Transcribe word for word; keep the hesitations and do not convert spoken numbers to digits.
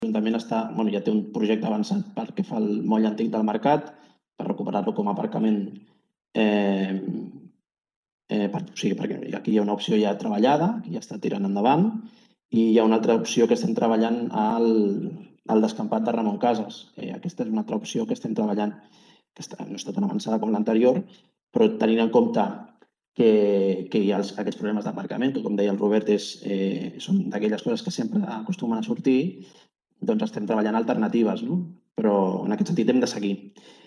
l'Ajuntament està, bueno, ja té un projecte avançat perquè fa el moll antic del mercat, per recuperar-lo com a aparcament. Eh, eh, per, o sigui, perquè aquí hi ha una opció ja treballada, que ja està tirant endavant, i hi ha una altra opció que estem treballant al, al descampat de Ramon Casas. Eh, aquesta és una altra opció que estem treballant, que està, no està tan avançada com l'anterior, però tenint en compte que, que hi ha els, aquests problemes d'aparcament, que com deia el Robert, és, eh, són d'aquelles coses que sempre acostumen a sortir, doncs estem treballant alternatives, no? Però en aquest sentit hem de seguir.